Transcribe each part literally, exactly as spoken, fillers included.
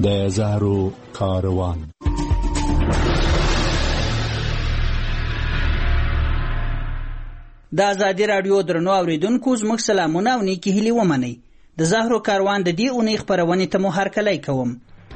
د زهرو کاروان. د ازادي راډیو درنو اوریدونکو زموږ سلامونه او نیکی هیلې ومنئ. د زهرو کاروان د دې اونۍ خپرونې ته مو هرکلی کوم.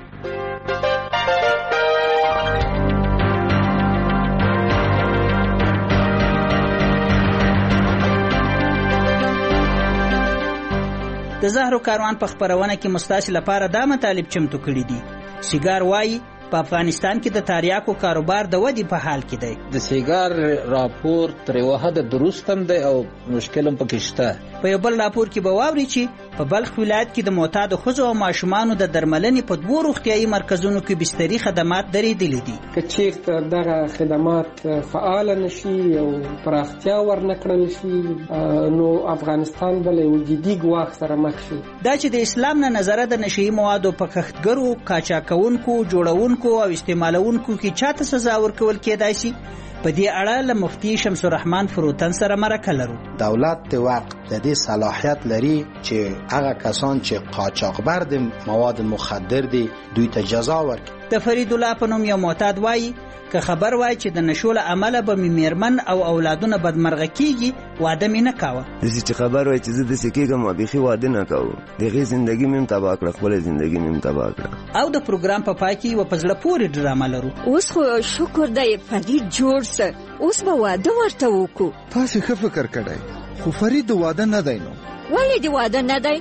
د زهرو کاروان په خپرونه کې مستاسي لپاره دا مطالب چمتو کړي دي. سیګار وایي په افغانستان کې د تریاکو کاروبار د ودې په حال کې دی. د سیګار راپور تر یوه حده درست هم دی او مشکل هم پکې شته. په یو بل راپور کې به واوري چې په بلخ ولایت کې د معتادو ښځو او ماشومانو د درملنې په دوو روغتیایي مرکزونو کې بستري خدمات درېدلي دي. که چېرته دغه خدمات فعاله نشي او پراختیا ورنه کړل شي نو افغانستان به له یو جدي ګواښ سره مخ شي. دا چې د اسلام نه نظره د نشهیي موادو په کښتګرو، قاچاقونکو، جوړونکو او استعمالونکو کې چاته سزا ورکول کېدای شي، په دې اړه له مفتي شمس الرحمن فروتن سره مرکه لرو. دولت د وقت د دې صلاحیت لري چې هغه کسان چې قاچاقبر د مواد مخدر دي دوی ته جزا ورکړي. د فرید الله په نوم یو معتاد وایي که خبر وای چې د نشو له امله به مې میرمن او اولادونه بدمرغه کیږي واده مې نه کاوه. داسې چې خبر وای چې زه داسې کېږم او بیخي واده نه کوم، د هغې زندګي مې هم تباه کړه، خپله زندګي مې هم تباه کړه. او د پروګرام په پای کې یوه په زړه پورې ډرامه لرو. اوس خو شکر دی فرید جوړ سه، اوس به واده ورته وکړو. تاسې ښه فکر کړی، خو فرید د واده نه دی. نو ولې د واده نه دی؟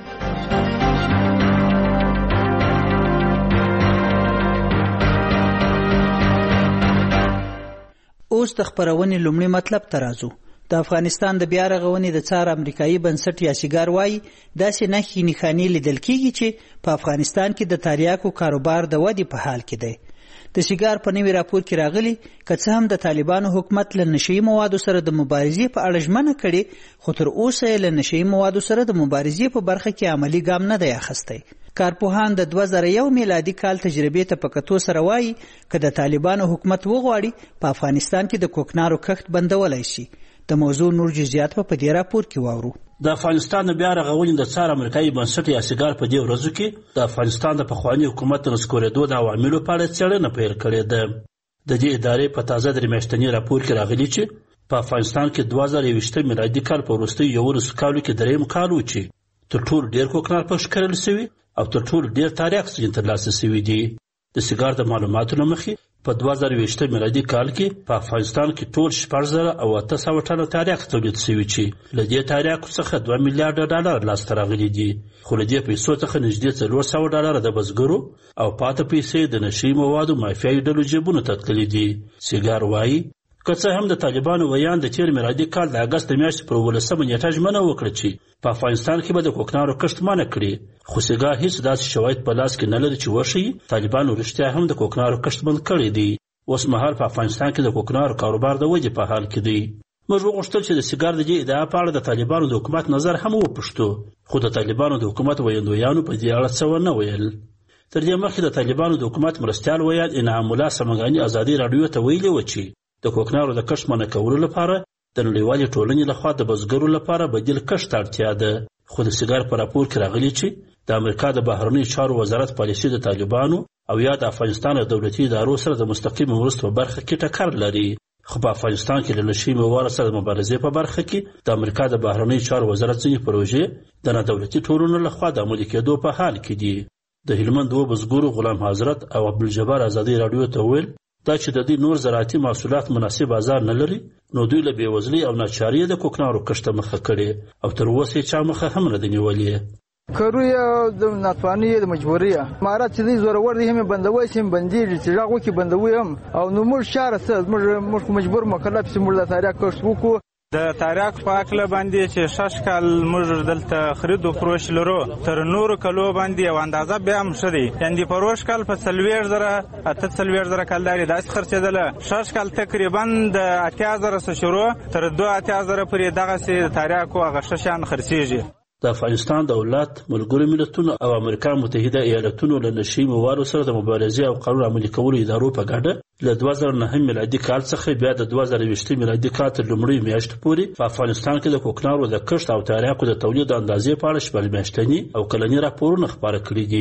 اوس د خپرونې لومړي مطلب ته راځو. د افغانستان د بیا رغونې د څار امریکایي بنسټ یا سیګار وایي داسې نښې نښانې لیدل کېږي چې په افغانستان کې د تریاکو کاروبار د ودې په حال کې دی. د سیګار په نوي راپور کې راغلي که څه هم د طالبانو حکومت له نشهیي موادو سره د مبارزې په اړه ژمنه کړې، خو تر اوسه یې له نشهیي موادو سره د مبارزې په برخه کې عملي ګام نه دی اخیستی. کارپوهان د دوه زره یو میلادي کال تجربې ته په کتو سره وایي که د طالبانو حکومت وغواړي په افغانستان کې د کوکنارو کښت بندولی شي. د موضوع نور جزئیات په دې راپور کې واورو. د افغانستان د بیا رغونې د څار امریکایي بنسټ یا سیګار په دې ورځو کې د افغانستان د پخواني حکومت د نسکورېدو د عواملو په اړه څېړنه پیل کړې ده. د دې ادارې په تازه درې میاشتني راپور کې راغلي چې په افغانستان کې دوه زره یوویشتم میلادي کال په وروستیو یولسو کالو کې درېیم کال و چې تر ټولو ډېر کوکنار پکښې کرل سوي او تر ټولو ډېر تریاک ځینې ترلاسه سوي دي. د سیګار د معلوماتو له مخې په دوه زره یوویشتم میلادي کال کې په افغانستان کې ټول شپږ زره او اته سوه ټنه تریاک تولید سوي چې له دې تریاکو څخه دوه میلیارډه ډالر لاسته راغلي دي، خو له دې پیسو څخه نږدې څلور سوه ډالره د بزګرو او پاته پیسې د نشهیي موادو مافیایي ډلو جیبونو ته تللي دي. سیګار وایي که څه هم د طالبانو ویان د تیر میلادي کال د اګست د میاشتې پر اوولسمه نیټه ژمنه وکړه چې په افغانستان کې به د کوکنارو کښت منع کړي، خو سیګار هیڅ داسې شواهد په لاس کې نه لري چې وښیي طالبانو رښتیا هم د کوکنارو کښت بند کړی دی. اوس مهال په افغانستان کې د کوکنارو کاروبار د ودې په حال کې دی. موږ وغوښتل چې د سیګار د دې ادعا په اړه د طالبانو د حکومت نظر هم وپوښتو، خو د طالبانو د حکومت ویندویانو په دې اړه څه ونه ویل. تر دې مخکې د طالبانو د حکومت مرستیال ویان انعام الله سمنګاني ازادي راډیو ته ویلي و چې د کوکنارو د کښت منع کولو لپاره د نړیوالې ټولنې لخوا د بزګرو لپاره بدیل کښت ته اړتیا ده. خو د سیګار په راپور کې راغلي چې د امریکا د بهرنیو چارو وزارت پالیسي د طالبانو او یا د افغانستان د دولتي ادارو سره د مستقیم مرستو په برخه کې ټکر لري، خو په افغانستان کې له نشهیي موادو سره د مبارزې په برخه کې د امریکا د بهرنیو چارو وزارت ځینې پروژې د نادولتي ټولنو لخوا د عملي کېدو په حال کې دي. د هلمند دوه بزګرو غلام حضرت او عبدالجبار ازادي راډیو ته وویل دا چې د دې نور زراعتي محصولات مناسب بازار نه لري نو دوی له بېوزلۍ او ناچارۍ د کوکنارو کښت ته مخه کړې او تر اوسه یې چا مخه هم نه ده نیولې. کرویه د ناتوانۍ د مجبوریه امارات چې دوی زورور دي هم بندوي چې هم بندېږي چې غږ وکړي بندوي هم او نو موږ چاره څه موږ موږ مجبور مکلف چې موږ د تریاک کښت وکړو. د تریاک په هکله باندې چې شش کال موږ دلته خرید و فروش لرو تر نورو کلو باندې یو اندازه بیا هم ښه دی، یعنې د فروش کال په څلوېښت زره اته څلوېښت زره کلدارې داسې خرڅېدله، شش کال تقریبا د اتیا زره څخه شروع تر دوه اتیا زره پورې دغسې د تریاکو هغه ښه شیان خرڅېږي. د افغانستان دولت، ملګرو ملتونو او امریکا متحده ایالتونو له نشهیي موادو سره د مبارزې او قانون عملي کولو ادارو په ګډه له دوه زره نهم میلادي کال څخه بیا د دوه زره یوویشتم میلادي کال تر لومړیو میاشتو پورې په افغانستان کې د کوکنارو د کښت او تریاکو د تولید اندازې په اړه شپږ میاشتني او کلني راپورونه خپاره کړي دي.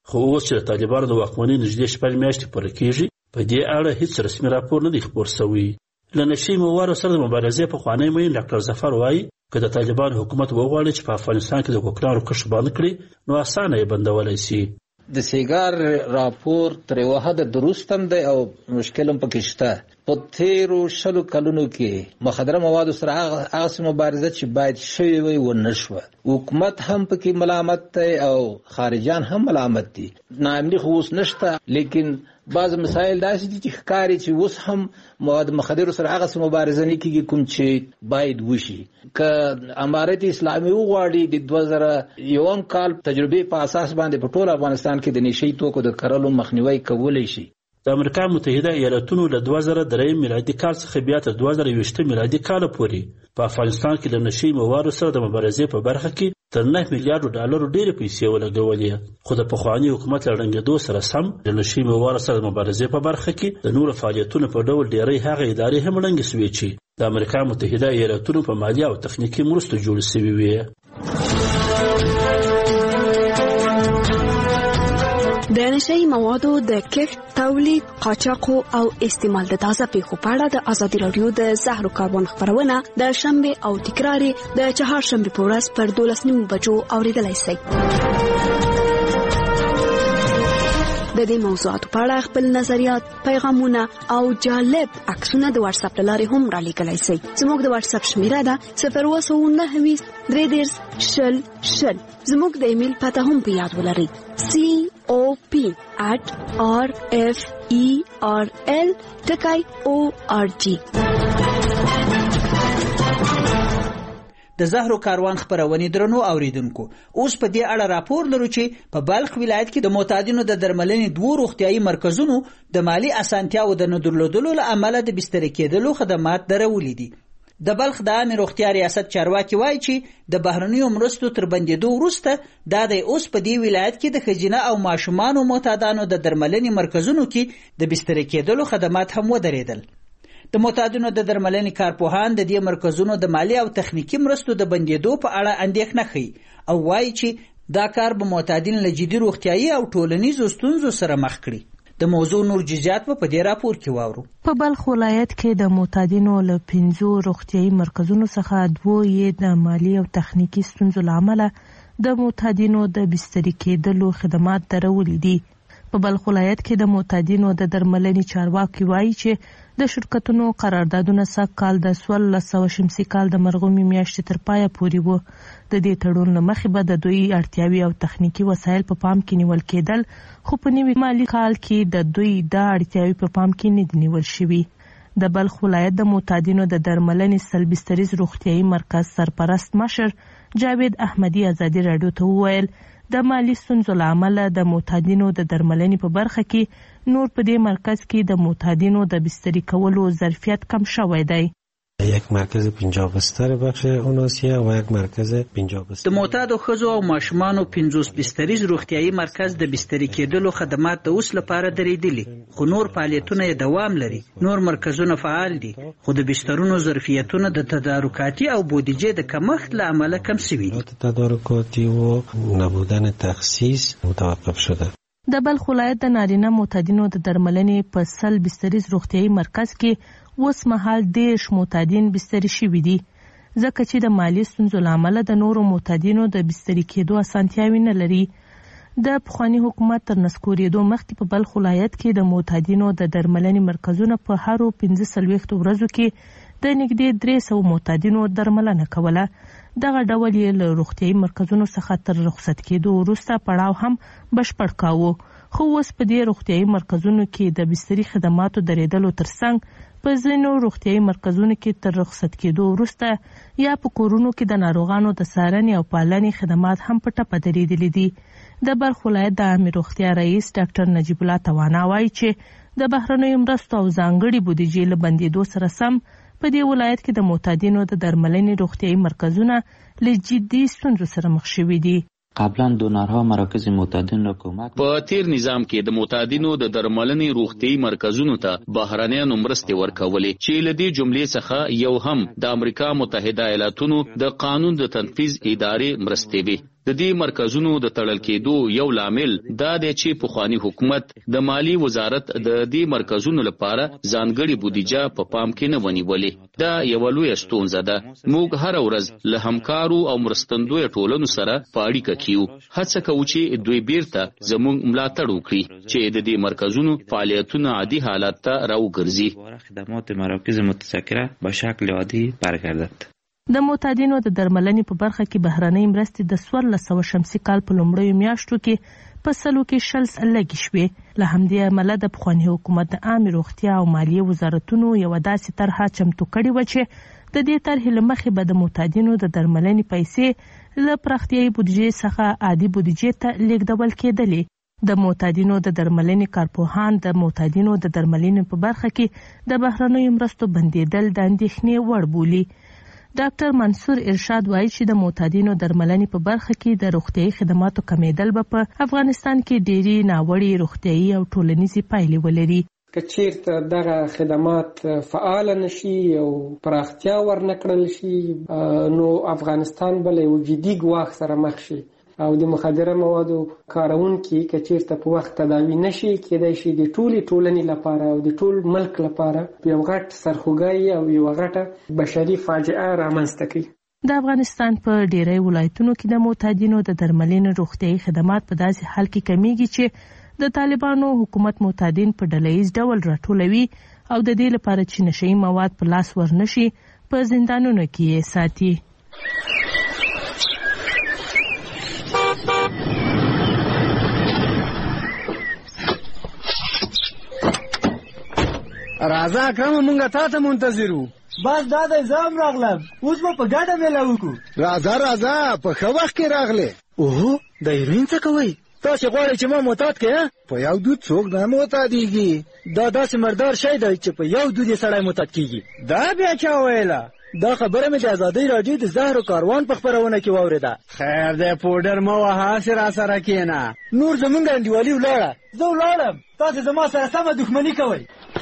خو اوس چې د طالبانو د واکمنۍ نږدې شپږ میاشتې پوره کېږي په دې اړه هیڅ رسمي راپور نه دی خپور سوی. له نشي موادو سره د مبارزې پخوانی مین ډاکټر ظفر وایي که د طالبانو حکومت وغواړي چې په افغانستان کې د کوکنارو کښت بند کړي نو اسانه یې بندولی شي. د سیګار راپور تر یوه حده درست هم دی او مشکل هم پکې شته. په تیرو شلو کلونو کې مخدره موادو سره هغسې مبارزه چې باید شوې وی ونه شوه. حکومت هم پکې ملامت دی او خارجان هم ملامت دي. ناامني خو اوس نشته، لیکن بعض مسایل داسې دي چې ښکاري چې اوس هم مواد مخدرو سره هغسې مبارزه نه کېږي کوم چې باید وشي. که امارت اسلامي وغواړي د دوه زره یوم کال تجربې په اساس باندې په ټول افغانستان کې د نشي توکو د کرلو مخنیوی کولی شي. د امریکا متحده ایالتونو له دوه زره دریم میلادي کال څخه بیا تر دوه زره یوویشتم میلادي کال پورې په افغانستان کې له نشي موادو سره د مبارزې په برخه کې تر نه میلیارډ ډالرو ډېرې پیسې ولګولې. خو د پخواني حکومت له ړنګېدو سره سم د نشي موادو سره د مبارزې په برخه کې د نورو فعالیتونو په ډول ډېری هغه ادارې هم ړنګې سوې چې د امریکا متحده ایالتونو په مالي او تخنیکي مرستو جوړې سوې وې. د نشهیي موادو د کښت، تولید، قاچاقو او استعمال د تازه پیښو په اړه د ازادي راډیو د زهرو کاروان خپرونه د شنبه او تکرار د چهارشنبه په ورځ پر دولس نیمو بجو اوریدلای شئ. د دې موضوعاتو په اړه خپل نظریات، پیغامونه او جالب عکسونه د واتس اپ لارې هم را لیږلی شئ. زموږ د واتس اپ شمیره ده صفر اووه سوه نهه ویشت درې دېرش شل شل. زموږ د ایمیل پته هم په یاد ولرئ سی او پی at r f e r l ټکی او ار جی. د زهرو کاروان خپرونې درنو اوریدونکو، اوس په دې اړه راپور لرو چې په بلخ ولایت کې د معتادینو د درملنې دوه روغتیايي مرکزونو د مالی اسانتیاو د نه درلودلو له امله د بستر کېدلو خدمات درولې دي. د بلخ د عامې روغتیا ریاست چارواکي وایي چې د بهرنیو مرستو تر بندېدو وروسته دا د اوس په دې ولایت کې د ښځینه او ماشومانو معتادانو د درملنې مرکزونو کې د بستر کېدلو خدمات هم ودرېدل. د معتادینو د درملنې کارپوهان د دې مرکزونو د مالی او تخنیکي مرستو د بندېدو په اړه اندېښنه ښیي او وایي چې دا کار به معتادین له جدي روغتیايي او ټولنیزو ستونزو سره مخ کړي. د موضوع نور جزئیات په دې راپور کې واورو. په بلخ ولایت کې د معتادینو له پنځو روغتیايي مرکزونو څخه دوه یې د مالی او تخنیکي ستونزو له امله د معتادینو د بستر کېدلو خدمات درولې دي. په بلخ ولایت کې د معتادینو د درملنې چارواکي وایي چې د شرکتونو قراردادونه سږ کال د څوارلس سوه شمسي کال د مرغومي میاشتې تر پایه پورې وو. د دې تړون له مخې به د دوی اړتیاوې او تخنیکي وسایل په پام کې نیول کېدل، خو په نوي مالي کال کې د دوی دا اړتیاوې په پام کې نه دي نیول شوي. د بلخ ولایت د معتادینو د درملنې سل بستریز روغتیايي مرکز سرپرست مشر جاوید احمدي ازادي راډیو ته وویل د مالی ستونزو له امله د معتادینو د درملنې په برخه کې نور په دې مرکز کې د معتادینو د بستری کولو ظرفیت کم شوی دی. یک مرکز پنجاه بستر بخش اوناسیه و یک مرکز پنجاه بستر. د معتادو ښځو او ماشومانو پنځوس بستریز روغتیايي مرکز د بستري کېدلو خدمات د اوس لپاره درېدلي، خو نور فعالیتونه یې دوام لري. نور مرکزونه فعال دي، خو د بسترونو ظرفیتونه د تدارکاتي او بودیجې د کمښت له امله کم شوي دي. تدارکاتی و نبودن تخصیص متوقف شده. د بلخ ولایت د نارینه معتادینو د درملنې په سل بستریز روغتیايي مرکز کې اوس مهال دېرش معتادین بستري شوي دي، ځکه چې د مالی ستونزو له امله د نورو معتادینو د بستري کېدو اسانتیاوې نه لري. د پخواني حکومت تر نسکورېدو مخکې په بلخ ولایت کې د معتادینو د درملنې مرکزونه په هرو پنځه څلوېښتو ورځو کې د نږدې درې سوه معتادینو درملنه کوله. دغه ډول یې له روغتیايي مرکزونو څخه تر رخصت کېدو وروسته پړاو هم بشپړ کاوه. خو اوس په دې روغتیايي مرکزونو کې د بستري خدماتو درېدلو ترڅنګ په ځینو روغتیايي مرکزونو کې تر رخصت کېدو وروسته یا په کورونو کې د ناروغانو د څارنې او پالنې خدمات هم په ټپه درېدلي دي. د بلخ ولایت د عامې روغتیا رئیس ډاکټر نجیب الله توانا وایي چې د بهرنیو مرستو او ځانګړي بودیجې له بندېدو سره سم په دې ولایت کې د معتادینو د درملنې روغتیايي مرکزونه له جدي ستونزو سره مخ شوي دي. قبلا دونرها مراکز معتادین را کمک په تیر نظام کې د معتادینو د درملنې روغتیايي مرکزونو ته بهرنیانو مرستې ورکولې چې له دې جملې څخه یو هم د امریکا متحده ایالاتونو د قانون د تنفیذ ادارې مرستې وي. د دې مرکزونو د تړل کېدو یو لامل دا دی چې پخوانی حکومت د مالی وزارت د دې مرکزونو لپاره ځانګړي بودیجه په پام کې نه ونیولې. دا یو لوی ستونزه ده. موږ هر ورځ له همکارو او مرستندوی ټولنو سره په اړیکه کې یو. هڅه کوو چې دوی بیرته زموږ ملاتړ وکړي چې د دې مرکزونو فعالیتونه عادي حالت ته راوګرځي. خدمات مراکز متذکره به شکل عادي برگردد. د معتادینو د درملنې په برخه کې بهرنۍ مرستې د څوارلس سوه شمسي کال په لومړیو میاشتو کې په سلو کې شل لږې شوې. له همدې امله د پخواني حکومت د عامې روغتیا او مالیې وزارتونو یوه داسې طرحه چمتو کړې وه چې د دې طرحې له مخې به د معتادینو د درملنې پیسې له پراختیایي بودیجې څخه عادي بودیجې ته لیږدول کېدلې. د معتادینو د درملنې کارپوهان د معتادینو د درملنې په برخه کې د بهرنیو مرستو بندېدل د اندېښنې وړ بولي. ډاکټر منصور ارشاد وایي چې د معتادینو درملنې په برخه کې د روغتیايي خدماتو کمیدل به په افغانستان کې ډېری ناوړې روغتیايي او ټولنیزې پایلې ولري. که چیرته دغه خدمات فعال نشي او پراختیا ورنکړل شي نو افغانستان به له یو جدي ګواښ سره مخ شي او د مخدره موادو کارونکي که چیرته په وخت تداوي نشي کېدای شي د ټولې ټولنې لپاره او د ټول ملک لپاره یو غټ سرخوږی او یو غټه بشري فاجعه رامنځته کړي. د افغانستان په ډیری ولایتونو کې د معتادینو د درملنې روغتیايي خدمات په داسې حال کې کمیږي چې د طالبانو حکومت معتادین په ډلهییز ډول راټولوي او د دې لپاره چې نشهیي مواد په لاس ورنشي په زندانونو کې یې ساتي. راځه اکرم مونږه تا ته منتظر وو. بس دا د زام راغلم اوس به په ګډه میله وکړو. راځه راځه په ښه وخت کې راغلې. اوهو د هیروین څه کوئ؟ تاسې غواړئ چې ما معتاد کړې؟ په یو دود څوک نه معتادېږي. دا داسې مردار شی دی چې په یو دود یې سړی معتاد کېږي. دا بیا چا ویله؟ دا خبره مې د ازادۍ راډیو د زهرو کاروان په خپرونه کې واورېده. خیر دی پوډر مه وهه هسې راسره کښېنه. نور زمونږ انډیوالي ولاړه. زه ولاړم تاسې زما سره سمه دښمني کوئ.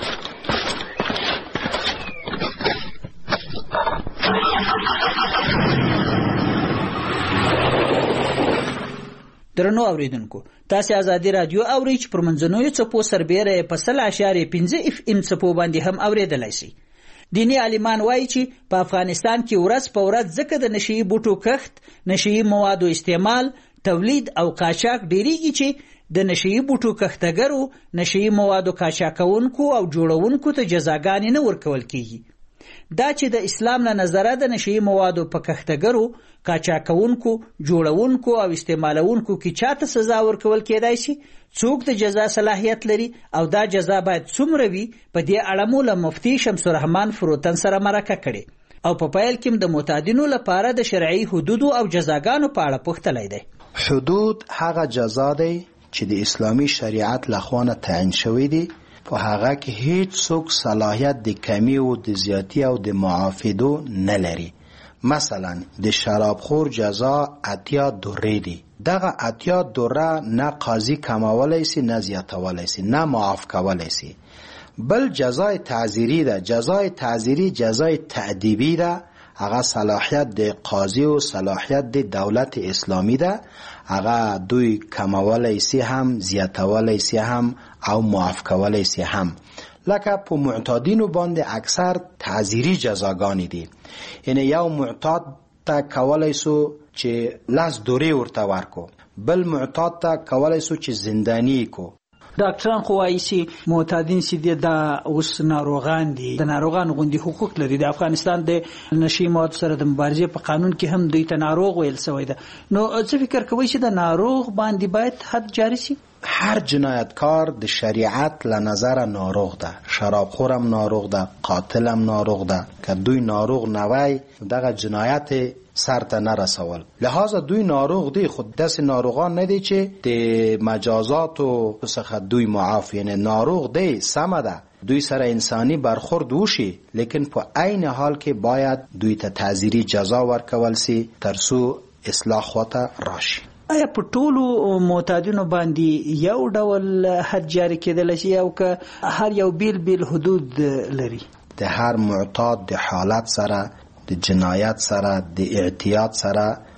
درنو اوریدونکو تاسو ازادي رادیو اورئ چې پر منځنوي څپو سربېره په سل اشاریه پنځه اف ام څپو باندې هم اوریدلای شي. دینی عالمان وایي چې په افغانستان کې ورځ په ورځ ځکه د نشئی بوټو کښت، نشئی موادو استعمال، تولید او قاچاق ډیریږي چې د نشئی بوټو کښتګرو، نشئی موادو قاچاقونکو او جوړونکو ته جزاګانې نه ورکول کیږي. دا چې د اسلام له نظره د نشئی موادو په کښتګرو، قاچاقونکو، جوړونکو او استعمالونکو کې چاته سزا ورکول کېدای شي، څوک د جزا صلاحیت لري او دا جزا باید څومره وي، په دې اړه مو له مفتي شمس الرحمن فروتن سره مرکه کړې او په پیل کې د معتادینو لپاره د شرعي حدودو او جزاګانو په اړه پوښتلی دی. حدود هغه جزا دی چې د اسلامي شریعت لخوا نه تعیین شوی دی، په هغه کې هیڅ څوک صلاحیت د کمی او د زیاتی او د معافیدو نه لري. مثلا د شرابخور جزا اتیا دوره دی. دغه اتیا دوره نه قاضی کمولی سی، نه زیاتولی سی، نه معاف کولی سی. بل جزای تعزیری ده. جزای تعزیری جزای تعذیبی ده. هغه صلاحیت د قاضی او صلاحیت د دولت اسلامی ده. هغه دوی کمولی سی هم، زیاتولی سی هم او معاف کولی سی هم. لکه په معتادینو باندې اکثر تعزیری جزاګانی دي. یعنی یو معتاد ته کولی سو چې لاس دوره ورته ورکو، بل معتاد ته کولی سو چې زندانی کو. ډاکټران خو وایي چې معتادین چې دا اوس ناروغان دي، د ناروغانو غوندي حقوق لري. د افغانستان د نشي موادو سره د مبارزې په قانون کې هم دوی ته ناروغ ویل شوی ده. نو څه فکر کوئ چې د ناروغ باندې باید حد جاری شي؟ هر جنایتکار د شریعت له نظر ناروغ ده. شرابخورم ناروغ ده، قاتلم ناروغ ده. که دوی ناروغ نوی دغه جنایت سر ته نرسول. لحاظا دوی ناروغ دی، خود دست ناروغان ندی چې د مجازاتو څخه دوی معاف. یعنی ناروغ دی سمه ده، دوی سره انسانی برخورد وشي، لیکن په عین حال کې باید دوی ته تعزیری جزا ورکول سي ترڅو اصلاح خواته راشي. آیا په ټولو معتادینو باندې یو ډول حد جاری کېدلی شي او که هر یو بیل بیل حدود لري؟ د هر معتاد د حالت سره، د جنایت سره، د اعتیاد سره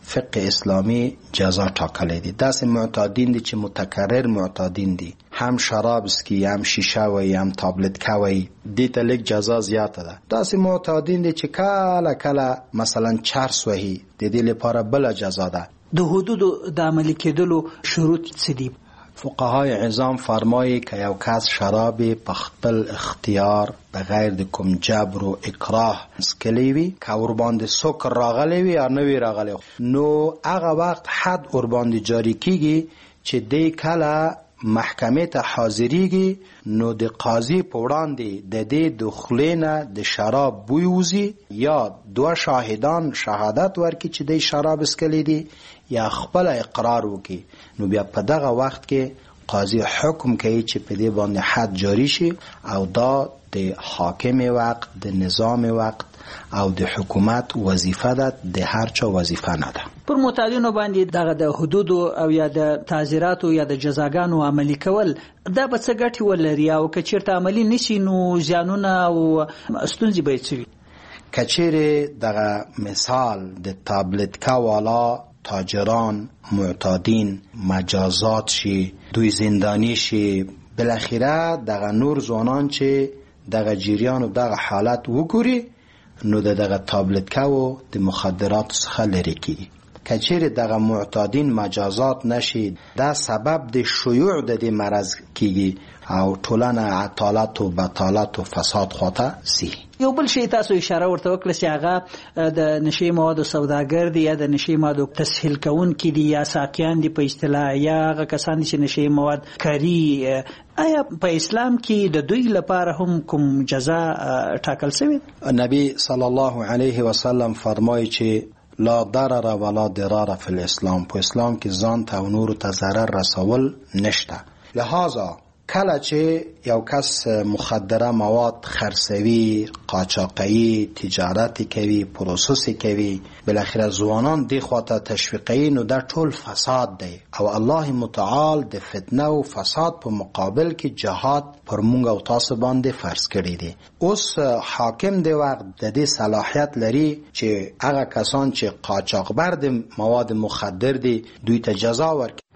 فقه اسلامی جزا ټاکلې دي. داسې معتادین دي چې متکرر معتادین دي، هم شراب اسکي، هم شیشه وي، هم تابلت کوي، دې ته لږ جزا زیاته ده. داسې معتادین دي چې کله کله مثلا چرس وهي، د دې لپاره بل جزا ده. د حدودو د عملي کېدلو شروط څه دي؟ فقهای عظام فرمایي که یو کس شراب په خپل اختیار بغیر د کوم جبر و اکراه سکلی وي، که ور باندې سکر راغلی وي یا نه وي راغلی، نو هغه وخت حد ور باندې جاری کیږي چې دی کله محکمې ته حاضریږي، نو د قاضي په وړاندې د دې د خولې نه د شراب بوی وځي، یا دوه شاهدان شهادت ورکړي چې دی شراب اسکلی دي، یا خپل اقرار وکړي. نو بیا په دغه وخت کې قاضي حکم کوي چې په دې باندې حد جاری شي، او دا د حاکم وقت، د نظام وقت او د حکومت وظیفه ده، د هر چا وظیفه نه ده. پر معتادینو باندې دغه د حدودو او یا د تعزیراتو یا د جزاګانو عملي کول دا به څه ګټې ولري، او که چېرته عملي نشي نو زیانونه او ستونزې به یې څه وي؟ که چیرې دغه مثال د تابلت والا تاجران معتادین مجازات شي، دوی زندانی شي، بالاخره دغه نور ځوانان چې دغه جریان او دغه حالت وګوري، نو دغه تابلت و د مخدرات څخه لرې کیږي. که چیرې دغه معتادین مجازات نشي، دا سبب د شیوع د دې مرض کیږي او ټولنه عطالت و بطالت و فساد خواته سی. یو بل شی تاسو اشاره ورته وکړه چې هغه د نشي موادو سوداګر دي یا د نشي موادو تسهیل کوونکي دي یا ساقیان دي په اصطلاح، یا هغه کسان چې نشي مواد کاري. آیا په اسلام کې د دوی لپاره هم کوم جزا ټاکل شوی؟ نبی صلی الله علیه وسلم فرمایي چې لا ضرر ولا ضرار فی الاسلام، په اسلام کې ځان ته او نورو ته ضرر رسول نشته. لہذا کله چې یو کس مخدره مواد خرڅوي، قاچاقوي، تجارت کوي، پروسس کوي، بالاخره ځوانان دې خواته تشویقوي، نو دا ټول فساد دی. او الله متعال د فتنه او فساد په مقابل کې جهاد پر مونږ او تاسو باندې فرض کړی دی. اوس حاکم دی وخت د دې صلاحیت لري چې هغه کسان چې قاچاقبر د مواد مخدر دي دوی ته جزا ورکړي.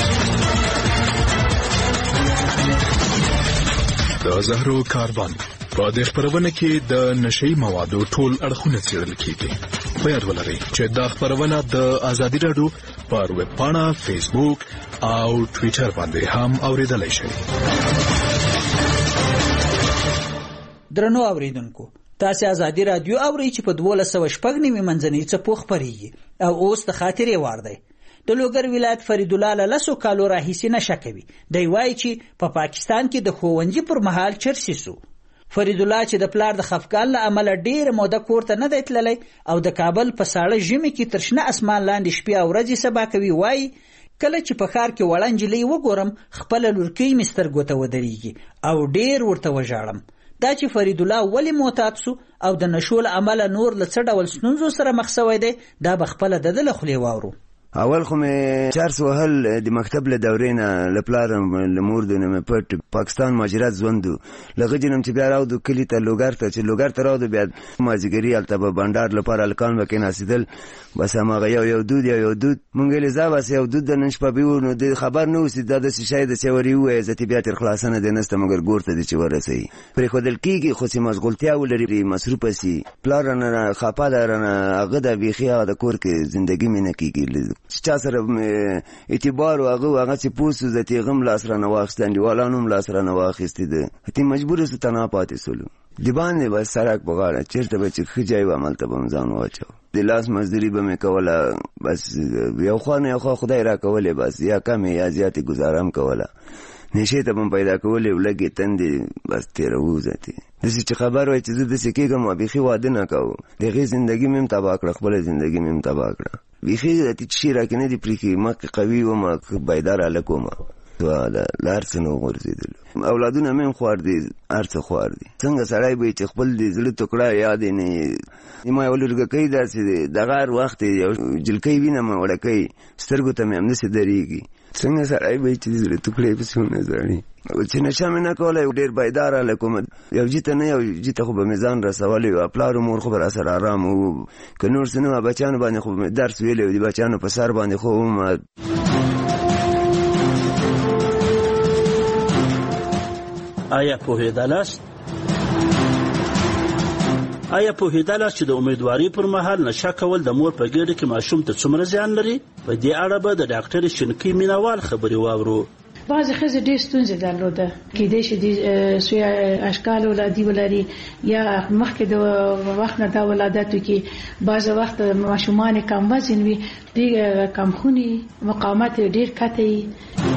د زهرو کاروان په دې خبرونه کې د نشئی موادو ټول اړخونه څېړل کیږي. په یاد ولرئ چې دا خبرونه د ازادي راډیو پر ویب پاڼه، فیسبوک او ټویټر باندې هم اوریدلای شئ. درنو اوریدونکو، تاسو ازادي راډیو اورئ چې په دولس سوه شپږ نوي منځنۍ څپو خپرېږي او اوس د خاطرې وار دی. د لوګر ولایت فریدالله له لسو کالو راهیسې نشه کوي. دی وایي چې په پا پاکستان کې د ښوونځي پر مهال چرسي سو. فریدالله چې د پلار د خفګان له امله ډېره موده کور ته نه دی تللی او د کابل په ساړه ژمي کې تر شنه اسمان لاندې شپې او ورځې سبا کوي، وایي کله چې په ښار کې وړه نجلۍ وګورم خپله لورکۍ مې سترګو ته ودرېږي او ډېر ورته وژاړم. دا چې فریدالله ولې معتاد سو او د نشو له امله نور له څه ډول ستونزو سره مخ سوی دی، دا به خپله د ده له خولې واورو. اول خو مې چرس وهل د مکتب له دورې نه له پلارم له مور د نه مې پټ پاکستان مهاجرت ژوند و. له هغه نه چې بیا راوړو کلي ته لوګر ته، چې لوګر ته راوړو بیا مازدیګري هلته به بنډار لپاره هلکان به کېناستېدل، بس هماغه یو یو دود یو یو دود مونږ ویلې ځه بس یو دود د نن شپه به وو، نو د خبر نه اوسي دا داسې شی ده چې ورې ووایه زه بیا تر خلاصه دی نسته، مګر ګور ته دې چې ورسوي پرېښودل کېږي، خو چې مشغولتیا ولري مصروفه سي. پلار رانه خفه ده رانه هغه ده بیخي هغه د کور کې زندګي مې نه کېږي، چې چا سره اعتبار و هغه هغه چې پوسو د تیغم لاس رانه واخیست، انډیوالانو هم لاس رانه واخیستې ده، تی مجبور سو تنها پاتې سولو. د باندې بس سړک په غاړه چېرته به چې ښه ځای و هملته به م ځان واچو. د لاس مزدوري به مې کوله، بس یو خوا نه یو خوا خدای را کولې، بس یا کمې یا زیاتې ګزاره هم کوله. نشې ته به م پیدا کولې ولږې تندې بس تېروو ذاتې داسې چې خبر وای چې زه داسې کېږم او بیخي واده نه کوو، د هغې زندګي مې هم تباه کړه، خپله زندګي مې هم تباه کړه. بیخي داتې شي را کې نه دي پرېښي، مخکې قوي وم بیدار هلک وم، لار څه نه غورځېدلو. اولادونه مې هم خوار دي، هر څه خوار دي. څنګه سړی به چې خپل د زړه ټوکړه یاد یې نه ما یو لرګکی داسې دی د غار وخت یو جلکۍ وینم وړکۍ سترګو ته مې همداسې درېږي. څنګه سړی به چې د زړه ټوکړې پسې ونه ځړي. چې نشه مې نه کوله، ډېر بیدار هلک وم. یو جي ته نه یو جي ته خو به مې ځان رسولی و. پلار و مور خو به راسره ارام و. که نور څه نه وه بچیانو باندې خو مې درس ویلی و، د بچیانو په سر باندې خو وم. آیا پوهېدلاست آیا پوهېدلاست چې د امیدوارۍ پر مهال نشه کول د مور په ګېډه کې ماشوم ته څومره زیان لري؟ په دې اړه به د ډاکټر شینکۍ مینوال خبرې واورو. بعضې ښځې ډېر ستونزې درلوده، کېدای شي د سوی اشکال ولادي ولري یا مخکې د وخت نه دا ولادت وکړي. بعضې وخت ماشومان کم وزن وي، ډېر کمخوني، مقاومت ډېر کته وي.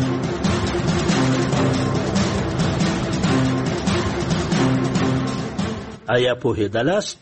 آیا پوهېدلاست؟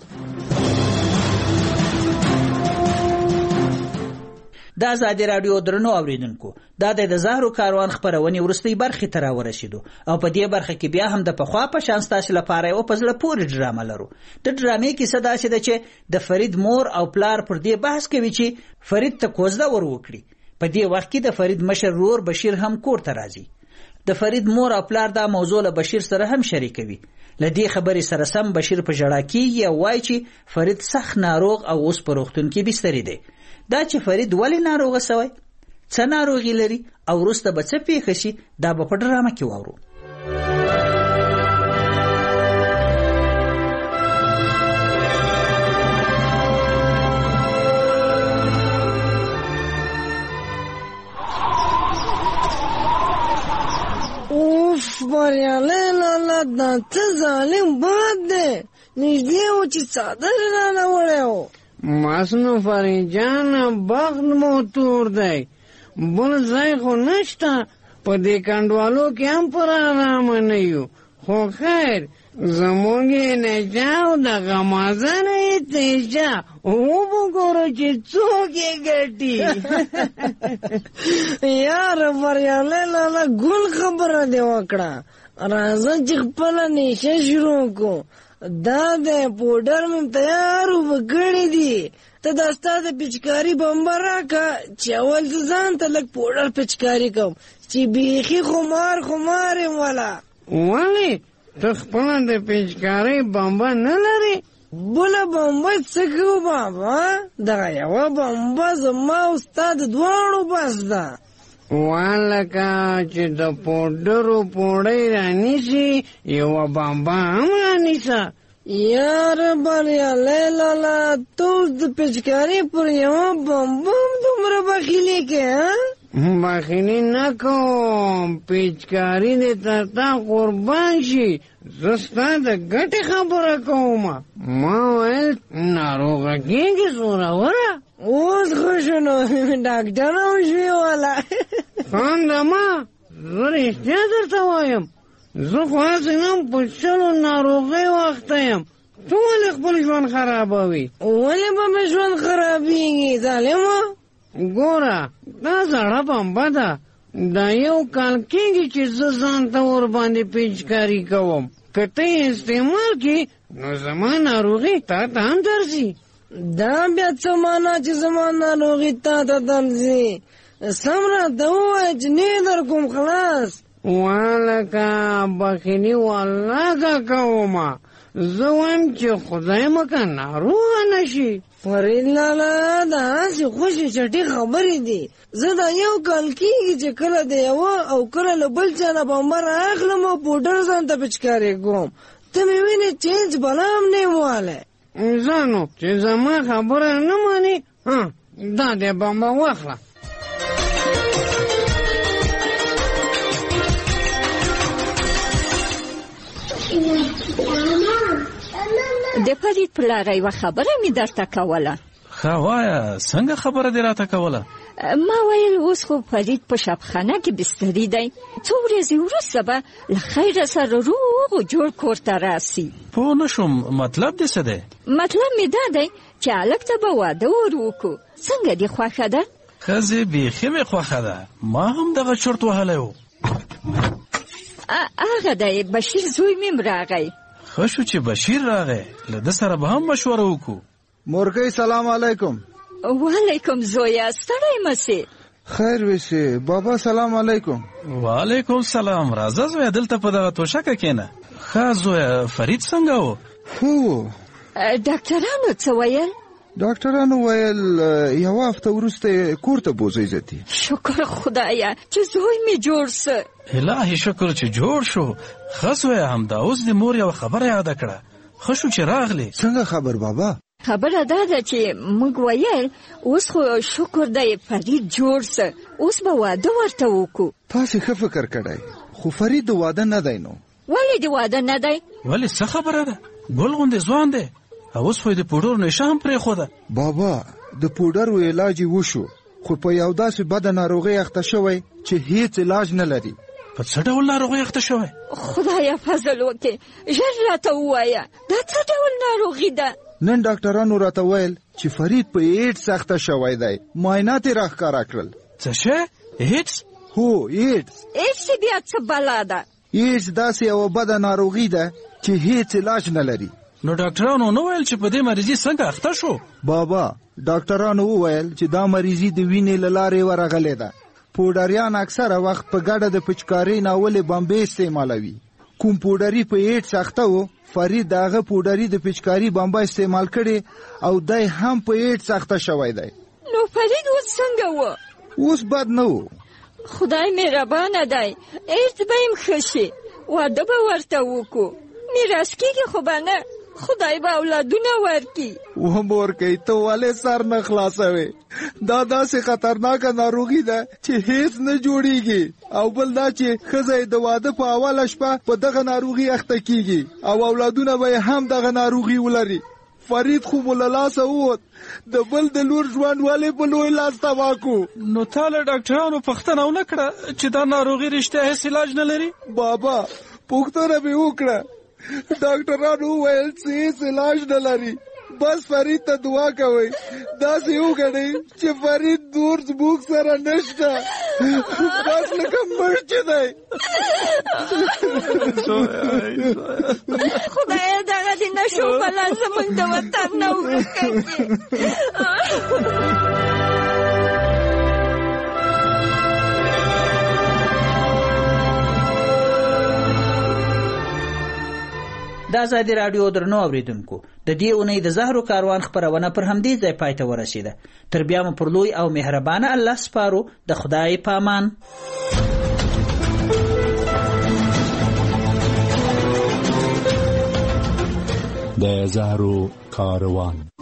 د ازادي راډیو درنو اوریدونکو، دا د زهرو کاروان خپرونې وروستۍ برخې ته راورسېدو او په دې برخه کې بیا هم د پخوا په شان ستاسو لپاره یو په زړه پورې ډرامه لرو. د ډرامې کیسه داسې ده چې د فرید مور او پلار پر دې بحث کوي چې فرید ته کوزده ور وکړي. په دې وخت کې د فرید مشر ورور بشیر هم کور ته راځي. د فرید مور او پلار دا موضوع له بشیر سره هم شریکوي. له دې خبرې سره سم بشیر په ژړا کېږي او وایي چې فرید سخت ناروغ او اوس په روغتون کې بستري دی. دا چې فرید ولې ناروغه سوی، څه ناروغي لري او وروسته به څه پیښه شي، دا به په ډرامه کې واورو. اوف بریالی لالا دا څه ظالم باد دی، نږدې و چې څادر رانه وړی و. ماسنو فرید جانه بخت مو تور دی، بل ځای خو نشته. په دې کنډوالو کې هم پر آرامه نه یو. خو خیر زموږ یې نجا او د غمازن یې تیجا وبګورو چې څوک یې ګټي. یار بریالی لالا ګل خبره دې وکړه. راځه چې خپله نیشه شروع کو. دا د پوډر مې تیار وکړی دي. ته دا ستا د پچکاري بمبه راکه چې اول زه ځان ته لږ پوډر پچکاري کوم چې بیخي خمار خمار یم. والا ولې ته خپله د پچکارۍ بمبه نه لرې؟ بله بمبه څه کوو بابا، دغه یوه بمبه زما او ستا د دواړو بس ده. والکه چې د پوډرو پوړۍ رانیسي یوه بمبه هم رانیسه. یار بریالی لالا ته اوس د پچکارۍ پر یوه بمبه هم دومره بخیلي کې؟ بخیلي نه کوم، پچکاري دې تر تا قربان شي. زه ستا د ګټې خبره کوم. ما ویل ناروغه کېږي زوروره. اوس خو شو نو ډاکټر هم شوې والا. خانده ما زه رښتیا درته وایم، زه خو هسې هم په شلو ناروغۍ وخته یم. ته ولې خپل ژوند خرابوي؟ ولې به مې ژوند خرابېږي ظالمه؟ ګوره دا زړه بمبه ده. دا یو کال کېږي چې زه ځان ته ورباندې پچکاري کوم. که ته یې استعمال کړې نو زما ناروغي تا ته هم درځي. دا بیا څه معنا چې زما ناروغي تا ته درځي؟ سم راته ووایه چې نه در کوم خلاص. والکه بخیلي والله که کومه، زه وایم چې خدای مکه ناروغه نه شي. فرید لالا دا هسې خوشې چټي خبرې دي. زه دا یو کال کېږي چې کله د یوه او کله له بل چا نه بمبه رااخلم او پوډر ځان ته پچکارې کوم. ته مې وینې چینج بلا هم نه یم والی. زه نو چې زما خبره نه منې، دا دې بمبه واخله. د فرید پلاره یوه خبره مې درته کوله. ښه وایه، څنګه خبره دې راته کوله؟ ما ویل اوس خو فرید په شبخانه کې بستري دی، څو ورځې وروسته به له خیره سره روغ و جوړ کور ته راسي. پوه نه شوم، مطلب دې څه دی؟ مطلب مې دا دی چې هلک ته به واده ور وکړو. څنګه دې خوښه ده؟ ښځې بیخي مې خوښه ده، ما هم دغه چرت وهلی و. هغه دی بشیر زوی مې راغی. ښه شو چې بشیر راغی، له ده سره به هم مشوره وکړو. مورګۍ سلام علیکم. وعلیکم زویا، ستړی مه خیر ویسې. بابا سلام علیکم. وعلیکم سلام. راځه زویا دلته په دغه توشکه کښېنه. ښه زویا فرید څنګه و؟ ښه. ډاکټرانو څه ویل؟ ډاکټرانو ویل یوه هفته وروسته کور ته بوځئ زتي. شکر خدایه چې زوی مې جوړ سه. الهي شکر چې جوړ شو. ښه زویا همدا اوس د مور یوه خبره یاده کړه. ښه شو چې راغلې. څنګه خبر بابا؟ خبره دا ده چې موږ ویل اوس خو شکر دی فرید جوړ سه، اوس به واده ورته وکړو. تاسې ښه فکر کړی، خو فرید د واده نه دی. نو ولې د واده نه دی؟ ولې څه خبره ده؟ ګل غوندې ځوان دی، اوس خو یې د پوډرو نشه هم پرېښوده. بابا د پوډرو علاج یې وشو، خو په یو داسې بده ناروغۍ اخته شوی چې هیڅ علاج نه لري. په څه ډول ناروغۍ اخته شوی؟ خدایه فضل وکړې، ژر راته ووایه دا څه ډول ناروغي ده؟ نن ډاکټرانو راته ویل چې فرید په ایډز اخته شوی دی. معاینات یې راښکاره کړل. څه شی؟ ایډز؟ هو ایډز. ایډز بیا څه بلا ده؟ ایډز داسې یوه بده ناروغي ده چې هیڅ علاج نه لري. نو ډاکټرانو نو ویل چې په دې مریضي څنګه اخته شو؟ بابا ډاکټرانو وویل چې دا مریضي د وینې له لارې ورغلې ده. پوډریان اکثره وخت په ګډه د پچکارۍ ناولې بمبې استعمالوي. کوم پوډري په ایډز اخته و، فرید دغه پوډري د پچکاري بمبه استعمال کړي او دی هم په ایډز اخته شوی دی. نو فرید اوس څنګه و؟ اوس بد نه و. خدای مهربانه دی، ایډز به یې ښه شي، واده به ورته وکړو. میراث کېږي خو به نه، خدای به اولادونه ورکړي. و مورکۍ ته ولې سر نه خلاصوې؟ دا داسې خطرناکه ناروغي ده چې هیڅ نه جوړیږي. او بل دا چې ښځه د واده په اوله شپه په دغه ناروغي اخته کیږي او اولادونه به هم دغه ناروغي ولري. فرید خو مو له لاسه ووت، د بل د لور ژوند ولې په لوی لاس تباه کړو؟ نو تا له ډاکټرانو پوښتنه ونه کړه چې دا ناروغي رښتیا هیڅ علاج نه لري؟ بابا پوښتنه مې وکړه، ډاکټرانو وویل چې هیڅ علاج نه لري. بس فرید ته دعا کوئ، داسې وګڼئ چې فرید نور زموږ سره نشته، بس لکه مړ چې دی. خدایه دغه د نشو بلا زموږ د وطن نه ورکه کړي. د ازادي راډیو درنو اوریدونکو، د دې اونۍ د زهرو کاروان خپرونه پر همدې ځای پای ته ورسېده. تر بیا مو پر لوی او مهربانه الله سپارو. د خدای په امان. د زهرو کاروان.